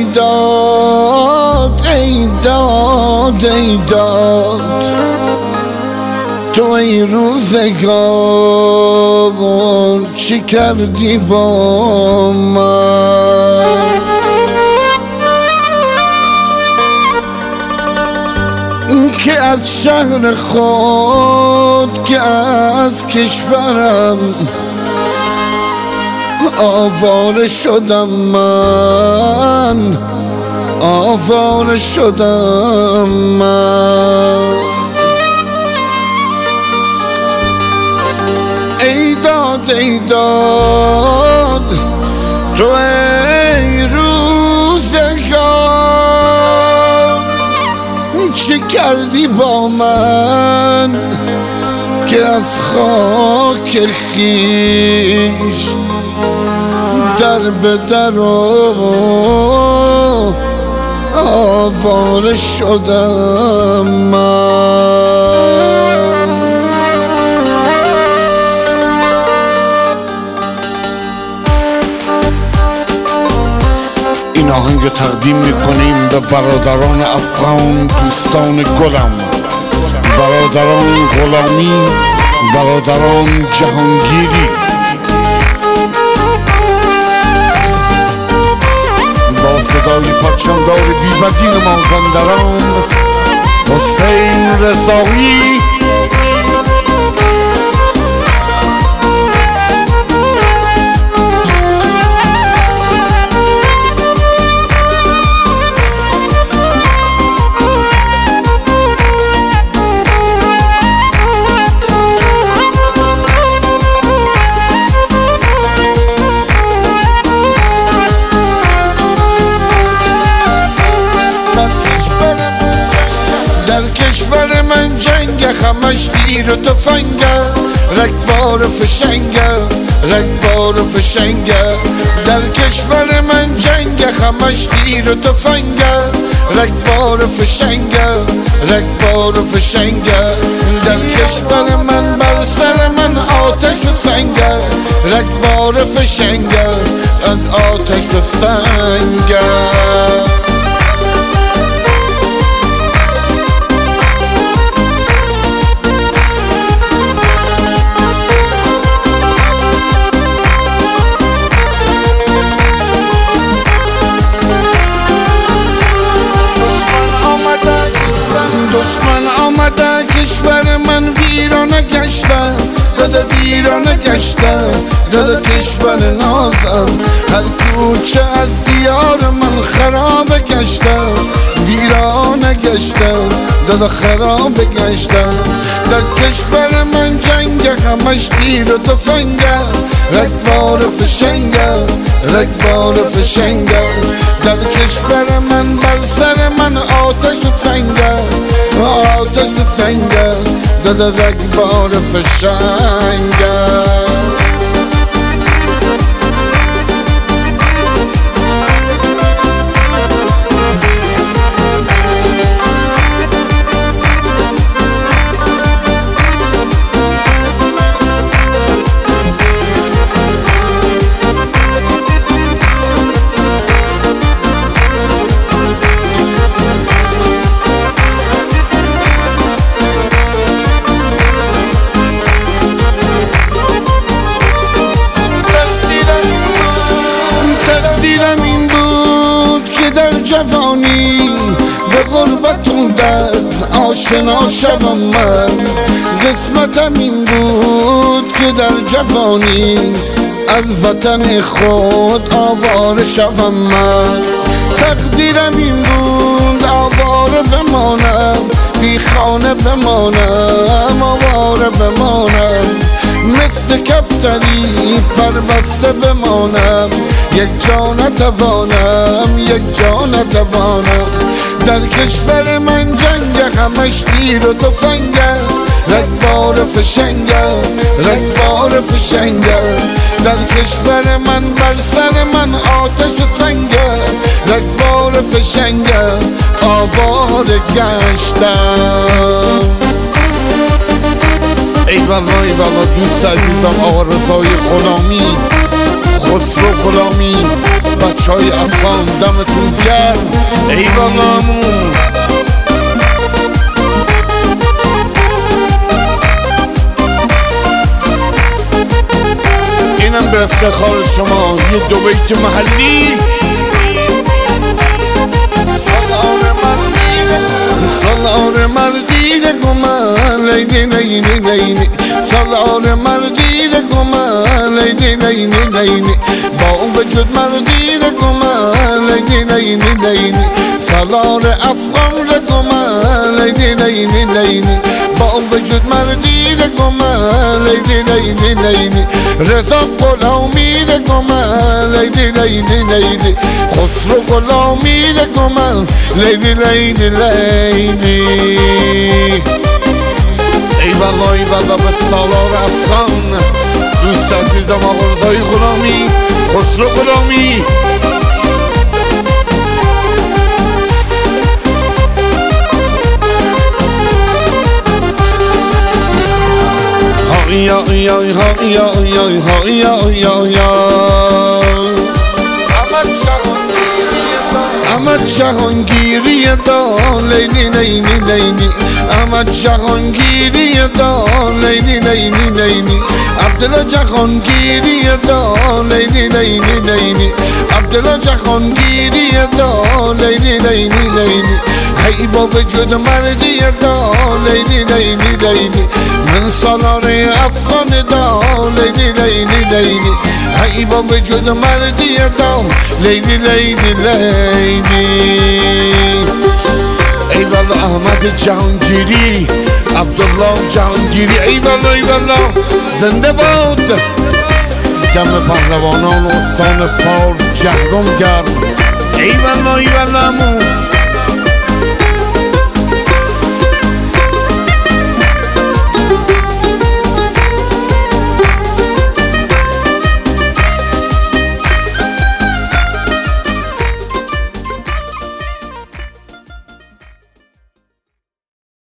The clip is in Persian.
ای داد ای داد ای داد، تو ای روزگار چی کردی با من؟ که از شهر خود که از کشورم آواره شدم من، آواره شدم من. ای داد ای داد، تو ای روزگار چه کردی با من؟ که از خاک خویش در به در آواره شدم من. این آهنگ تقدیم میکنیم به برادران افغان، دوستان گلم، برادران غلامی، برادران جهانگیری. با صدای پرچمدار بی‌بدیل مازندران حسین رضایی. کشور من جنگ همش تیر و تفنگه، رگبار فشنگه، رگبار فشنگه. در کشور من جنگ همش تیر و تفنگه، رگبار فشنگه، رگبار فشنگه. در کشور من بر سر من آتش و سنگه، رگبار فشنگه، آتش و سنگه. دشمن آمده کشور من ویرانه گشته، داده ویرانه گشته، داده کشور نازم. هر کوچه از دیار من خراب گشته، ویرانه گشته، داده خراب گشته. در کشور من جنگ همش تیر و تفنگه، رگبار فشنگه، رگبار فشنگه. در کشور من بر سر من آتش و سنگه، آتش و سنگه، داده رگبار فشنگه. جوانی به غربتون درد آشنا شوم من. قسمتم این بود که در جوانی از وطن خود آواره شوم من. تقدیرم این بود آواره بمانم، بی خانه بمانم، آواره بمانم. مثل کفتری پربسته بمانم، یک جا نتوانم، یک جا نتوانم. در کشور من جنگ همش تیر و تفنگه، رگبار فشنگه، رگبار فشنگه. در کشور من بر سر من آتش و سنگه، رگبار فشنگه، آواره گشتم. ای والا ای والا دوست عزیزم آقا رضای غلامی، خسرو غلامی، بچه های افغان دمتون گرم ای والامون. اینم به افتخار شما یه دو بیت محلی. سالار مردی گمان لیلی لیلی لیلی، سالار مردی گمان لیلی لیلی لیلی، با وجود مردی گمان لیلی لیلی لیلی، سالار افغان گمان لیلی لیلی لیلی، با وجود مردی گمان لیلی لیلی لیلی، رضا غلامی گمان لیلی لیلی لیلی، خسرو غلامی گمان لیلی لیلی لیلی. ای والله ای والله به سالار افغان دوست عزیزم آقا رضای غلامی، خسرو غلامی. یا یا یا یا یا یا یا یا احمد جهانگیری دا لیلی لیلی لیلی، احمد جهانگیری دا لیلی لیلی لیلی، عبدالله جهانگیری دا لیلی لیلی لیلی، عبدالله جهانگیری دا لیلی لیلی لیلی، ای با وجود مردی دا لیلی لیلی لیلی، من سالار افغان دا لیلی لیلی لیلی، ای با وجود مردی دا لیلی لیلی لیلی. ای والله احمد جهانگیری، عبدالله جهانگیری، ای والله ای والله زنده باد. دم پهلوانان استان فار جهرم گرم ای والله ای والله.